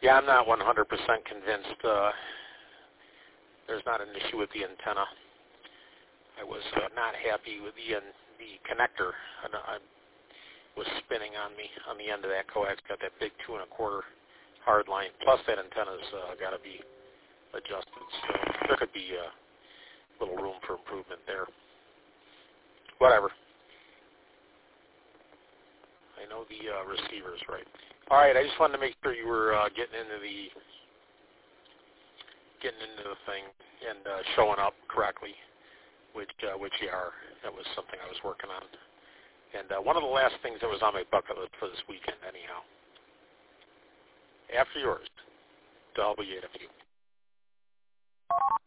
Yeah, I'm not 100% convinced. There's not an issue with the antenna. I was not happy with the connector. I was spinning on me on the end of that coax. Got that big 2 1/4 hard line. Plus that antenna's got to be adjusted. So there could be a little room for improvement there. Whatever. I know the receiver's right. All right, I just wanted to make sure you were getting into the thing and showing up correctly, which you are. That was something I was working on. And one of the last things that was on my bucket list for this weekend, anyhow. After yours, WAFU.